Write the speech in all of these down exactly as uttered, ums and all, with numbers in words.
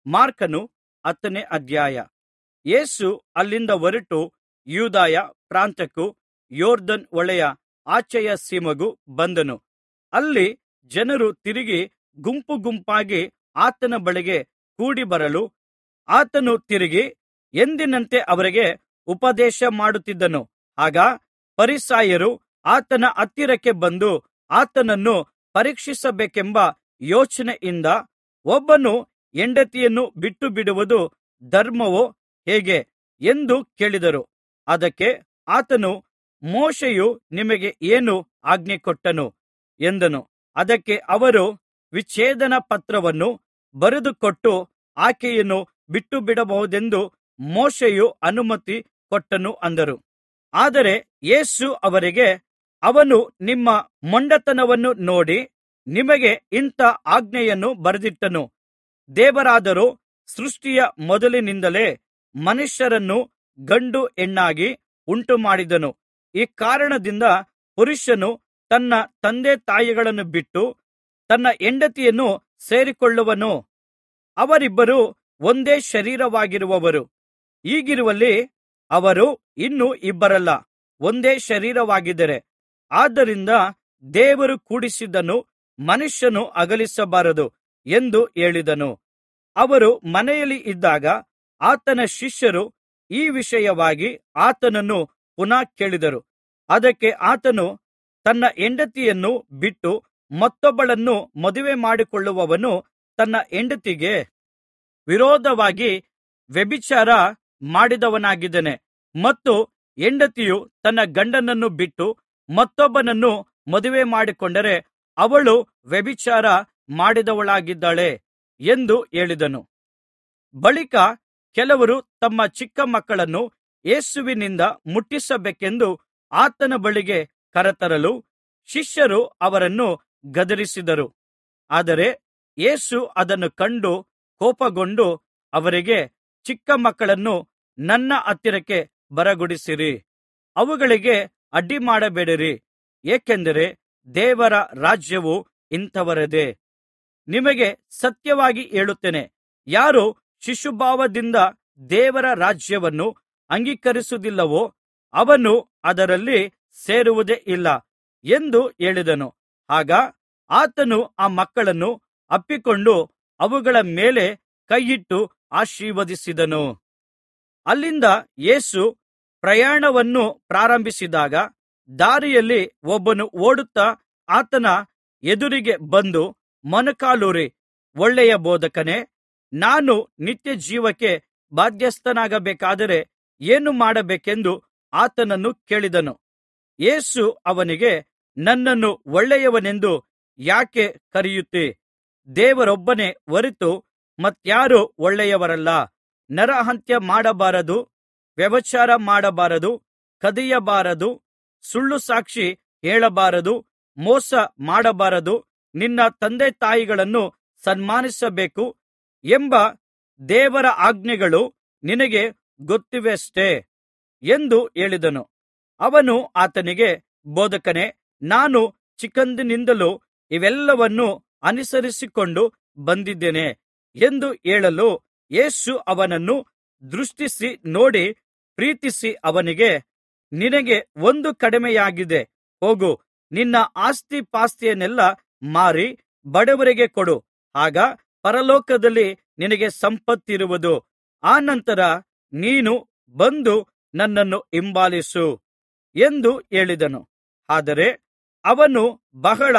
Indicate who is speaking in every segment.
Speaker 1: ಮಾರ್ಕನು ಹತ್ತನೇ ಅಧ್ಯಾಯ. ಯೇಸು ಅಲ್ಲಿಂದ ಹೊರಟು ಯೂದಾಯ ಪ್ರಾಂತ್ಯಕ್ಕೂ ಯೊರ್ದನ್ ಹೊಳೆಯ ಆಚೆಯ ಸೀಮೆಗೂ ಬಂದನು. ಅಲ್ಲಿ ಜನರು ತಿರುಗಿ ಗುಂಪು ಗುಂಪಾಗಿ ಆತನ ಬಳಿಗೆ ಕೂಡಿಬರಲು ಆತನು ತಿರುಗಿ ಎಂದಿನಂತೆ ಅವರಿಗೆ ಉಪದೇಶ ಮಾಡುತ್ತಿದ್ದನು. ಆಗ ಫರಿಸಾಯರು ಆತನ ಹತ್ತಿರಕ್ಕೆ ಬಂದು ಆತನನ್ನು ಪರೀಕ್ಷಿಸಬೇಕೆಂಬ ಯೋಚನೆಯಿಂದ, ಒಬ್ಬನು ಹೆಂಡತಿಯನ್ನು ಬಿಟ್ಟುಬಿಡುವುದು ಧರ್ಮವೋ ಹೇಗೆ ಎಂದು ಕೇಳಿದರು. ಅದಕ್ಕೆ ಆತನು, ಮೋಶೆಯು ನಿಮಗೆ ಏನು ಆಜ್ಞೆಕೊಟ್ಟನು ಎಂದನು. ಅದಕ್ಕೆ ಅವರು, ವಿಚ್ಛೇದನ ಪತ್ರವನ್ನು ಬರೆದುಕೊಟ್ಟು ಆಕೆಯನ್ನು ಬಿಟ್ಟುಬಿಡಬಹುದೆಂದು ಮೋಶೆಯು ಅನುಮತಿ ಕೊಟ್ಟನು ಅಂದರು. ಆದರೆ ಯೇಸು ಅವರಿಗೆ, ಅವನು ನಿಮ್ಮ ಮೊಂಡತನವನ್ನು ನೋಡಿ ನಿಮಗೆ ಇಂಥ ಆಜ್ಞೆಯನ್ನು ಬರೆದಿಟ್ಟನು. ದೇವರಾದರೋ ಸೃಷ್ಟಿಯ ಮೊದಲಿನಿಂದಲೇ ಮನುಷ್ಯರನ್ನು ಗಂಡು ಹೆಣ್ಣಾಗಿ ಉಂಟುಮಾಡಿದನು. ಈ ಕಾರಣದಿಂದ ಪುರುಷನು ತನ್ನ ತಂದೆತಾಯಿಗಳನ್ನು ಬಿಟ್ಟು ತನ್ನ ಹೆಂಡತಿಯನ್ನು ಸೇರಿಕೊಳ್ಳುವನು, ಅವರಿಬ್ಬರೂ ಒಂದೇ ಶರೀರವಾಗಿರುವರು. ಹೀಗಿರುವಲ್ಲಿ ಅವರು ಇನ್ನು ಇಬ್ಬರಲ್ಲ, ಒಂದೇ ಶರೀರವಾಗಿದ್ದಾರೆ. ಆದ್ದರಿಂದ ದೇವರು ಕೂಡಿಸಿದ್ದನ್ನು ಮನುಷ್ಯನು ಅಗಲಿಸಬಾರದು ಎಂದು ಹೇಳಿದನು. ಅವರು ಮನೆಯಲ್ಲಿ ಇದ್ದಾಗ ಆತನ ಶಿಷ್ಯರು ಈ ವಿಷಯವಾಗಿ ಆತನನ್ನು ಪುನಃ ಕೇಳಿದರು. ಅದಕ್ಕೆ ಆತನು, ತನ್ನ ಹೆಂಡತಿಯನ್ನು ಬಿಟ್ಟು ಮತ್ತೊಬ್ಬಳನ್ನು ಮದುವೆ ಮಾಡಿಕೊಳ್ಳುವವನು ತನ್ನ ಹೆಂಡತಿಗೆ ವಿರೋಧವಾಗಿ ವ್ಯಭಿಚಾರ ಮಾಡಿದವನಾಗಿದ್ದಾನೆ. ಮತ್ತು ಹೆಂಡತಿಯು ತನ್ನ ಗಂಡನನ್ನು ಬಿಟ್ಟು ಮತ್ತೊಬ್ಬನನ್ನು ಮದುವೆ ಮಾಡಿಕೊಂಡರೆ ಅವಳು ವ್ಯಭಿಚಾರ ಮಾಡಿದವಳಾಗಿದ್ದಾಳೆ ಎಂದು ಹೇಳಿದನು. ಬಳಿಕ ಕೆಲವರು ತಮ್ಮ ಚಿಕ್ಕ ಮಕ್ಕಳನ್ನು ಯೇಸುವಿನಿಂದ ಮುಟ್ಟಿಸಬೇಕೆಂದು ಆತನ ಬಳಿಗೆ ಕರತರಲು ಶಿಷ್ಯರು ಅವರನ್ನು ಗದರಿಸಿದರು. ಆದರೆ ಯೇಸು ಅದನ್ನು ಕಂಡು ಕೋಪಗೊಂಡು ಅವರಿಗೆ, ಚಿಕ್ಕ ಮಕ್ಕಳನ್ನು ನನ್ನ ಹತ್ತಿರಕ್ಕೆ ಬರಗೊಡಿಸಿರಿ, ಅವುಗಳಿಗೆ ಅಡ್ಡಿಮಾಡಬೇಡಿರಿ, ಏಕೆಂದರೆ ದೇವರ ರಾಜ್ಯವು ಇಂಥವರದೇ. ನಿಮಗೆ ಸತ್ಯವಾಗಿ ಹೇಳುತ್ತೇನೆ, ಯಾರು ಶಿಶುಭಾವದಿಂದ ದೇವರ ರಾಜ್ಯವನ್ನು ಅಂಗೀಕರಿಸುವುದಿಲ್ಲವೋ ಅವನು ಅದರಲ್ಲಿ ಸೇರುವುದೇ ಇಲ್ಲ ಎಂದು ಹೇಳಿದನು. ಆಗ ಆತನು ಆ ಮಕ್ಕಳನ್ನು ಅಪ್ಪಿಕೊಂಡು ಅವುಗಳ ಮೇಲೆ ಕೈಯಿಟ್ಟು ಆಶೀರ್ವದಿಸಿದನು. ಅಲ್ಲಿಂದ ಯೇಸು ಪ್ರಯಾಣವನ್ನು ಪ್ರಾರಂಭಿಸಿದಾಗ ದಾರಿಯಲ್ಲಿ ಒಬ್ಬನು ಓಡುತ್ತಾ ಆತನ ಎದುರಿಗೆ ಬಂದು ಮೊಣಕಾಲೂರಿ, ಒಳ್ಳೆಯ ಬೋಧಕನೇ, ನಾನು ನಿತ್ಯಜೀವಕ್ಕೆ ಬಾಧ್ಯಸ್ಥನಾಗಬೇಕಾದರೆ ಏನು ಮಾಡಬೇಕೆಂದು ಆತನನ್ನು ಕೇಳಿದನು. ಯೇಸು ಅವನಿಗೆ, ನನ್ನನ್ನು ಒಳ್ಳೆಯವನೆಂದು ಯಾಕೆ ಕರೆಯುತ್ತೀ? ದೇವರೊಬ್ಬನೇ ಹೊರತು ಮತ್ಯಾರೂ ಒಳ್ಳೆಯವರಲ್ಲ. ನರಹತ್ಯ ಮಾಡಬಾರದು, ವ್ಯಭಿಚಾರ ಮಾಡಬಾರದು, ಕದಿಯಬಾರದು, ಸುಳ್ಳು ಸಾಕ್ಷಿ ಹೇಳಬಾರದು, ಮೋಸ ಮಾಡಬಾರದು, ನಿನ್ನ ತಂದೆತಾಯಿಗಳನ್ನು ಸನ್ಮಾನಿಸಬೇಕು ಎಂಬ ದೇವರ ಆಜ್ಞೆಗಳು ನಿನಗೆ ಗೊತ್ತಿವೆಯಷ್ಟೆ ಎಂದು ಹೇಳಿದನು. ಅವನು ಆತನಿಗೆ, ಬೋಧಕನೇ, ನಾನು ಚಿಕ್ಕಂದಿನಿಂದಲೂ ಇವೆಲ್ಲವನ್ನೂ ಅನುಸರಿಸಿಕೊಂಡು ಬಂದಿದ್ದೇನೆ ಎಂದು ಹೇಳಲು, ಯೇಸು ಅವನನ್ನು ದೃಷ್ಟಿಸಿ ನೋಡಿ ಪ್ರೀತಿಸಿ ಅವನಿಗೆ, ನಿನಗೆ ಒಂದು ಕಡಿಮೆಯಾಗಿದೆ, ಹೋಗು, ನಿನ್ನ ಆಸ್ತಿಪಾಸ್ತಿಯನ್ನೆಲ್ಲಾ ಮಾರಿ ಬಡವರಿಗೆ ಕೊಡು, ಆಗ ಪರಲೋಕದಲ್ಲಿ ನಿನಗೆ ಸಂಪತ್ತಿರುವುದು. ಆನಂತರ ನೀನು ಬಂದು ನನ್ನನ್ನು ಹಿಂಬಾಲಿಸು ಎಂದು ಹೇಳಿದನು. ಆದರೆ ಅವನು ಬಹಳ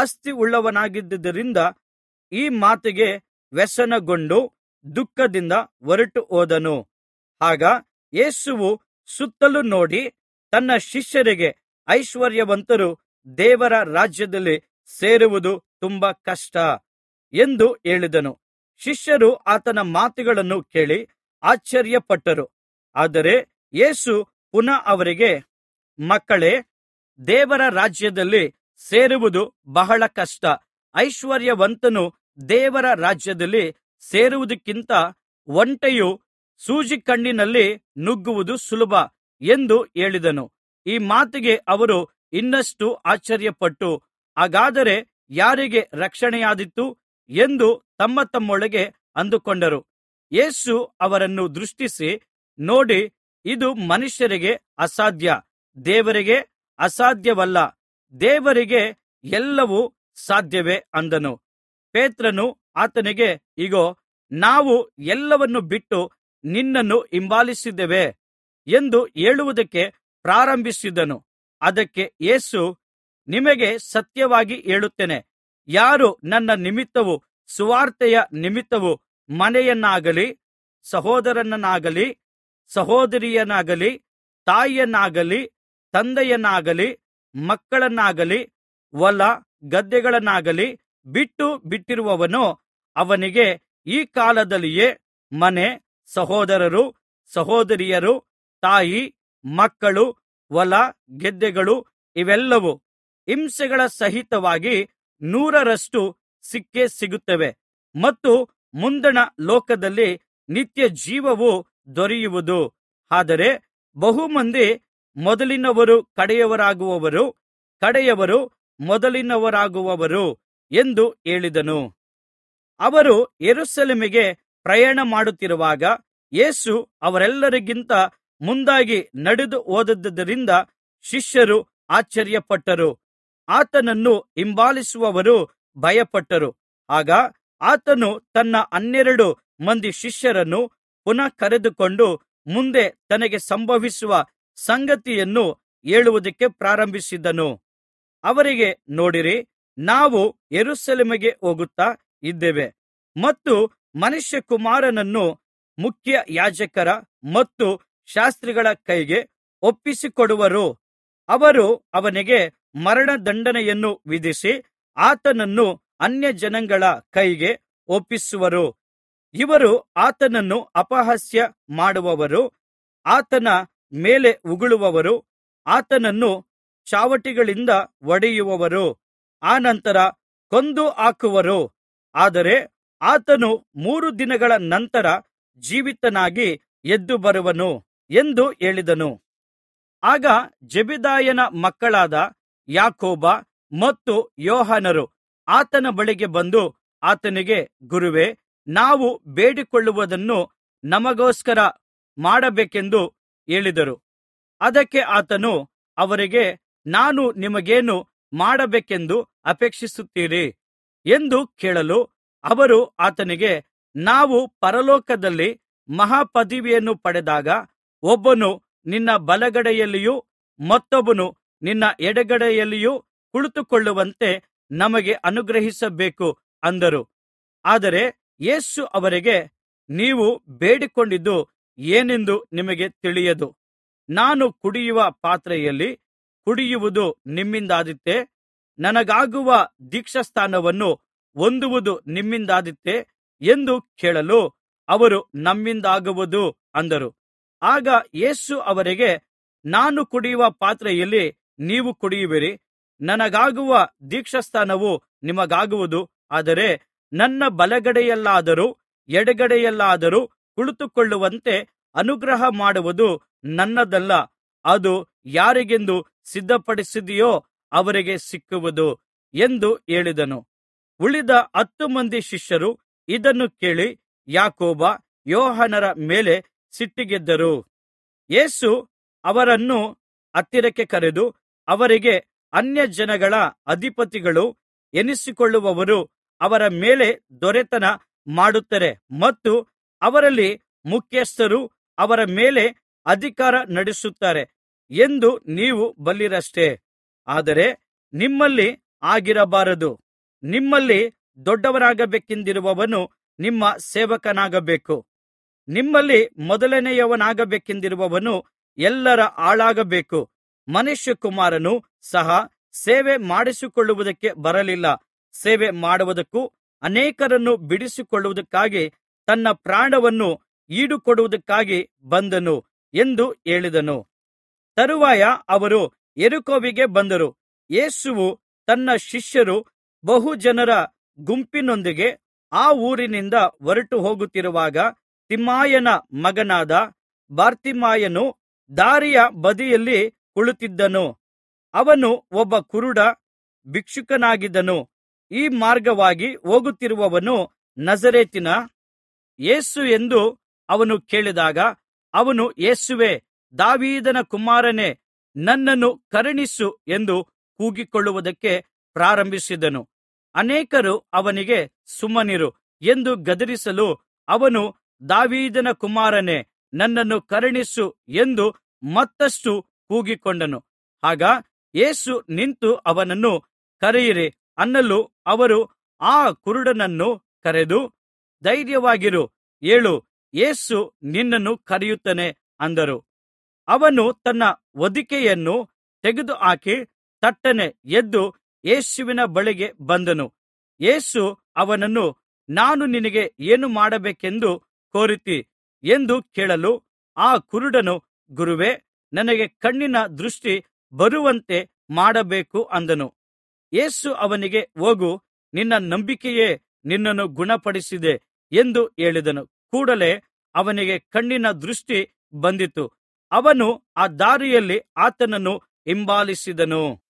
Speaker 1: ಆಸ್ತಿಯುಳ್ಳವನಾಗಿದ್ದುದರಿಂದ ಈ ಮಾತಿಗೆ ವ್ಯಸನಗೊಂಡು ದುಃಖದಿಂದ ಹೊರಟು ಹೋದನು. ಆಗ ಯೇಸುವು ಸುತ್ತಲು ನೋಡಿ ತನ್ನ ಶಿಷ್ಯರಿಗೆ, ಐಶ್ವರ್ಯವಂತರು ದೇವರ ರಾಜ್ಯದಲ್ಲಿ ಸೇರುವುದು ತುಂಬಾ ಕಷ್ಟ ಎಂದು ಹೇಳಿದನು. ಶಿಷ್ಯರು ಆತನ ಮಾತುಗಳನ್ನು ಕೇಳಿ ಆಶ್ಚರ್ಯಪಟ್ಟರು. ಆದರೆ ಯೇಸು ಪುನಃ ಅವರಿಗೆ, ಮಕ್ಕಳೇ, ದೇವರ ರಾಜ್ಯದಲ್ಲಿ ಸೇರುವುದು ಬಹಳ ಕಷ್ಟ. ಐಶ್ವರ್ಯವಂತನು ದೇವರ ರಾಜ್ಯದಲ್ಲಿ ಸೇರುವುದಕ್ಕಿಂತ ಒಂಟೆಯು ಸೂಜಿಕಣ್ಣಿನಲ್ಲಿ ನುಗ್ಗುವುದು ಸುಲಭ ಎಂದು ಹೇಳಿದನು. ಈ ಮಾತಿಗೆ ಅವರು ಇನ್ನಷ್ಟು ಆಶ್ಚರ್ಯಪಟ್ಟು, ಹಾಗಾದರೆ ಯಾರಿಗೆ ರಕ್ಷಣೆಯಾದೀತು ಎಂದು ತಮ್ಮ ತಮ್ಮೊಳಗೆ ಅಂದುಕೊಂಡರು. ಯೇಸು ಅವರನ್ನು ದೃಷ್ಟಿಸಿ ನೋಡಿ, ಇದು ಮನುಷ್ಯರಿಗೆ ಅಸಾಧ್ಯ, ದೇವರಿಗೆ ಅಸಾಧ್ಯವಲ್ಲ. ದೇವರಿಗೆ ಎಲ್ಲವೂ ಸಾಧ್ಯವೇ ಅಂದನು. ಪೇತ್ರನು ಆತನಿಗೆ, ಇಗೋ, ನಾವು ಎಲ್ಲವನ್ನು ಬಿಟ್ಟು ನಿನ್ನನ್ನು ಹಿಂಬಾಲಿಸಿದ್ದೇವೆ ಎಂದು ಹೇಳುವುದಕ್ಕೆ ಪ್ರಾರಂಭಿಸಿದನು. ಅದಕ್ಕೆ ಯೇಸು, ನಿಮಗೆ ಸತ್ಯವಾಗಿ ಹೇಳುತ್ತೇನೆ, ಯಾರು ನನ್ನ ನಿಮಿತ್ತವೂ ಸುವಾರ್ತೆಯ ನಿಮಿತ್ತವೂ ಮನೆಯನ್ನಾಗಲಿ, ಸಹೋದರನನ್ನಾಗಲಿ, ಸಹೋದರಿಯನ್ನಾಗಲಿ, ತಾಯಿಯನ್ನಾಗಲಿ, ತಂದೆಯನ್ನಾಗಲಿ, ಮಕ್ಕಳನ್ನಾಗಲಿ, ಹೊಲ ಗದ್ದೆಗಳನ್ನಾಗಲಿ ಬಿಟ್ಟು ಬಿಟ್ಟಿರುವವನೋ, ಅವನಿಗೆ ಈ ಕಾಲದಲ್ಲಿಯೇ ಮನೆ, ಸಹೋದರರು, ಸಹೋದರಿಯರು, ತಾಯಿ, ಮಕ್ಕಳು, ಹೊಲ ಗದ್ದೆಗಳು ಇವೆಲ್ಲವೂ ಹಿಂಸೆಗಳ ಸಹಿತವಾಗಿ ನೂರರಷ್ಟು ಸಿಕ್ಕೇ ಸಿಗುತ್ತವೆ. ಮತ್ತು ಮುಂದಣ ಲೋಕದಲ್ಲಿ ನಿತ್ಯ ಜೀವವು ದೊರೆಯುವುದು. ಆದರೆ ಬಹುಮಂದಿ ಮೊದಲಿನವರು ಕಡೆಯವರಾಗುವರು, ಕಡೆಯವರು ಮೊದಲಿನವರಾಗುವರು ಎಂದು ಹೇಳಿದನು. ಅವರು ಯೆರೂಸಲೇಮಿಗೆ ಪ್ರಯಾಣ ಮಾಡುತ್ತಿರುವಾಗ ಯೇಸು ಅವರೆಲ್ಲರಿಗಿಂತ ಮುಂದಾಗಿ ನಡೆದು ಹೋದದ್ದರಿಂದ ಶಿಷ್ಯರು ಆಶ್ಚರ್ಯಪಟ್ಟರು. ಆತನನ್ನು ಹಿಂಬಾಲಿಸುವವರು ಭಯಪಟ್ಟರು. ಆಗ ಆತನು ತನ್ನ ಹನ್ನೆರಡು ಮಂದಿ ಶಿಷ್ಯರನ್ನು ಪುನಃ ಕರೆದುಕೊಂಡು ಮುಂದೆ ತನಗೆ ಸಂಭವಿಸುವ ಸಂಗತಿಯನ್ನು ಹೇಳುವುದಕ್ಕೆ ಪ್ರಾರಂಭಿಸಿದನು. ಅವರಿಗೆ, ನೋಡಿರಿ, ನಾವು ಯೆರೂಸಲೇಮಿಗೆ ಹೋಗುತ್ತಾ ಇದ್ದೇವೆ, ಮತ್ತು ಮನುಷ್ಯಕುಮಾರನನ್ನು ಮುಖ್ಯಯಾಜಕರ ಮತ್ತು ಶಾಸ್ತ್ರಿಗಳ ಕೈಗೆ ಒಪ್ಪಿಸಿಕೊಡುವರು. ಅವರು ಅವನಿಗೆ ಮರಣದಂಡನೆಯನ್ನು ವಿಧಿಸಿ ಆತನನ್ನು ಅನ್ಯಜನಗಳ ಕೈಗೆ ಒಪ್ಪಿಸುವರು. ಇವರು ಆತನನ್ನು ಅಪಹಾಸ್ಯ ಮಾಡುವವರು, ಆತನ ಮೇಲೆ ಉಗುಳುವವರು, ಆತನನ್ನು ಚಾವಟಿಗಳಿಂದ ಹೊಡೆಯುವವರು, ಆನಂತರ ಕೊಂದು ಹಾಕುವರು. ಆದರೆ ಆತನು ಮೂರು ದಿನಗಳ ನಂತರ ಜೀವಿತನಾಗಿ ಎದ್ದು ಬರುವನು ಎಂದು ಹೇಳಿದನು. ಆಗ ಜೆಬೆದಾಯನ ಮಕ್ಕಳಾದ ಯಾಕೋಬ ಮತ್ತು ಯೋಹಾನರು ಆತನ ಬಳಿಗೆ ಬಂದು ಆತನಿಗೆ, ಗುರುವೇ, ನಾವು ಬೇಡಿಕೊಳ್ಳುವುದನ್ನು ನಮಗೋಸ್ಕರ ಮಾಡಬೇಕೆಂದು ಹೇಳಿದರು. ಅದಕ್ಕೆ ಆತನು ಅವರಿಗೆ, ನಾನು ನಿಮಗೇನು ಮಾಡಬೇಕೆಂದು ಅಪೇಕ್ಷಿಸುತ್ತೀರಿ ಎಂದು ಕೇಳಲು, ಅವರು ಆತನಿಗೆ, ನಾವು ಪರಲೋಕದಲ್ಲಿ ಮಹಾಪದವಿಯನ್ನು ಪಡೆದಾಗ ಒಬ್ಬನು ನಿನ್ನ ಬಲಗಡೆಯಲ್ಲಿಯೂ ಮತ್ತೊಬ್ಬನು ನಿನ್ನ ಎಡಗಡೆಯಲ್ಲಿಯೂ ಕುಳಿತುಕೊಳ್ಳುವಂತೆ ನಮಗೆ ಅನುಗ್ರಹಿಸಬೇಕು ಅಂದರು. ಆದರೆ ಯೇಸು ಅವರಿಗೆ, ನೀವು ಬೇಡಿಕೊಂಡಿದ್ದು ಏನೆಂದು ನಿಮಗೆ ತಿಳಿಯದು. ನಾನು ಕುಡಿಯುವ ಪಾತ್ರೆಯಲ್ಲಿ ಕುಡಿಯುವುದು ನಿಮ್ಮಿಂದಾದೀತೆ? ನನಗಾಗುವ ದೀಕ್ಷಾಸ್ನಾನವನ್ನು ಹೊಂದುವುದು ನಿಮ್ಮಿಂದಾದೀತೆ ಎಂದು ಕೇಳಲು, ಅವರು ನಮ್ಮಿಂದಾಗುವುದು ಅಂದರು. ಆಗ ಯೇಸು ಅವರಿಗೆ, ನಾನು ಕುಡಿಯುವ ಪಾತ್ರೆಯಲ್ಲಿ ನೀವು ಕುಡಿಯುವಿರಿ, ನನಗಾಗುವ ದೀಕ್ಷಾಸ್ನಾನವು ನಿಮಗಾಗುವುದು. ಆದರೆ ನನ್ನ ಬಲಗಡೆಯಲ್ಲಾದರೂ ಎಡಗಡೆಯಲ್ಲಾದರೂ ಕುಳಿತುಕೊಳ್ಳುವಂತೆ ಅನುಗ್ರಹ ಮಾಡುವುದು ನನ್ನದಲ್ಲ, ಅದು ಯಾರಿಗೆಂದು ಸಿದ್ಧಪಡಿಸಿದೆಯೋ ಅವರಿಗೆ ಸಿಕ್ಕುವುದು ಎಂದು ಹೇಳಿದನು. ಉಳಿದ ಹತ್ತು ಮಂದಿ ಶಿಷ್ಯರು ಇದನ್ನು ಕೇಳಿ ಯಾಕೋಬ, ಯೋಹಾನರ ಮೇಲೆ ಸಿಟ್ಟಿಗೆದ್ದರು. ಯೇಸು ಅವರನ್ನು ಹತ್ತಿರಕ್ಕೆ ಕರೆದು ಅವರಿಗೆ, ಅನ್ಯಜನಗಳ ಅಧಿಪತಿಗಳು ಎನಿಸಿಕೊಳ್ಳುವವರು ಅವರ ಮೇಲೆ ದೊರೆತನ ಮಾಡುತ್ತಾರೆ, ಮತ್ತು ಅವರಲ್ಲಿ ಮುಖ್ಯಸ್ಥರು ಅವರ ಮೇಲೆ ಅಧಿಕಾರ ನಡೆಸುತ್ತಾರೆ ಎಂದು ನೀವು ಬಲ್ಲಿರಷ್ಟೆ. ಆದರೆ ನಿಮ್ಮಲ್ಲಿ ಹಾಗಿರಬಾರದು. ನಿಮ್ಮಲ್ಲಿ ದೊಡ್ಡವನಾಗಬೇಕೆಂದಿರುವವನು ನಿಮ್ಮ ಸೇವಕನಾಗಬೇಕು. ನಿಮ್ಮಲ್ಲಿ ಮೊದಲನೆಯವನಾಗಬೇಕೆಂದಿರುವವನು ಎಲ್ಲರ ಆಳಾಗಬೇಕು. ಮನುಷ್ಯಕುಮಾರನು ಸಹ ಸೇವೆ ಮಾಡಿಸಿಕೊಳ್ಳುವುದಕ್ಕೆ ಬರಲಿಲ್ಲ, ಸೇವೆ ಮಾಡುವುದಕ್ಕೂ ಅನೇಕರನ್ನು ಬಿಡಿಸಿಕೊಳ್ಳುವುದಕ್ಕಾಗಿ ತನ್ನ ಪ್ರಾಣವನ್ನು ಈಡುಕೊಡುವುದಕ್ಕಾಗಿ ಬಂದನು ಎಂದು ಹೇಳಿದನು. ತರುವಾಯ ಅವರು ಯೆರಿಕೋವಿಗೆ ಬಂದರು. ಯೇಸುವು ತನ್ನ ಶಿಷ್ಯರು ಬಹು ಜನರ ಗುಂಪಿನೊಂದಿಗೆ ಆ ಊರಿನಿಂದ ಹೊರಟು ಹೋಗುತ್ತಿರುವಾಗ, ತಿಮಾಯನ ಮಗನಾದ ಬಾರ್ತಿಮಾಯನು ದಾರಿಯ ಬದಿಯಲ್ಲಿ ಕುಳಿತಿದ್ದನು. ಅವನು ಒಬ್ಬ ಕುರುಡ ಭಿಕ್ಷುಕನಾಗಿದ್ದನು. ಈ ಮಾರ್ಗವಾಗಿ ಹೋಗುತ್ತಿರುವವನು ನಜರೇತಿನ ಯೇಸು ಎಂದು ಅವನು ಕೇಳಿದಾಗ, ಅವನು, ಯೇಸುವೇ, ದಾವೀದನ ಕುಮಾರನೇ, ನನ್ನನ್ನು ಕರುಣಿಸು ಎಂದು ಕೂಗಿಕೊಳ್ಳುವುದಕ್ಕೆ ಪ್ರಾರಂಭಿಸಿದನು. ಅನೇಕರು ಅವನಿಗೆ, ಸುಮ್ಮನಿರು ಎಂದು ಗದರಿಸಲು, ಅವನು, ದಾವೀದನ ಕುಮಾರನೇ, ನನ್ನನ್ನು ಕರುಣಿಸು ಎಂದು ಮತ್ತಷ್ಟು ಕೂಗಿಕೊಂಡನು. ಆಗ ಯೇಸು ನಿಂತು ಅವನನ್ನು ಕರೆಯಿರಿ ಅನ್ನಲು, ಅವರು ಆ ಕುರುಡನನ್ನು ಕರೆದು, ಧೈರ್ಯವಾಗಿರು, ಏಳು, ಯೇಸು ನಿನ್ನನ್ನು ಕರೆಯುತ್ತಾನೆ ಅಂದರು. ಅವನು ತನ್ನ ಹೊದಿಕೆಯನ್ನು ತೆಗೆದುಹಾಕಿ ತಟ್ಟನೆ ಎದ್ದು ಯೇಸುವಿನ ಬಳಿಗೆ ಬಂದನು. ಯೇಸು ಅವನನ್ನು, ನಾನು ನಿನಗೆ ಏನು ಮಾಡಬೇಕೆಂದು ಕೋರುತ್ತೀ ಎಂದು ಕೇಳಲು, ಆ ಕುರುಡನು, ಗುರುವೇ, ನನಗೆ ಕಣ್ಣಿನ ದೃಷ್ಟಿ ಬರುವಂತೆ ಮಾಡಬೇಕು ಅಂದನು. ಯೇಸು ಅವನಿಗೆ, ಹೋಗು, ನಿನ್ನ ನಂಬಿಕೆಯೇ ನಿನ್ನನ್ನು ಗುಣಪಡಿಸಿದೆ ಎಂದು ಹೇಳಿದನು. ಕೂಡಲೇ ಅವನಿಗೆ ಕಣ್ಣಿನ ದೃಷ್ಟಿ ಬಂದಿತು. ಅವನು ಆ ದಾರಿಯಲ್ಲಿ ಆತನನ್ನು ಹಿಂಬಾಲಿಸಿದನು.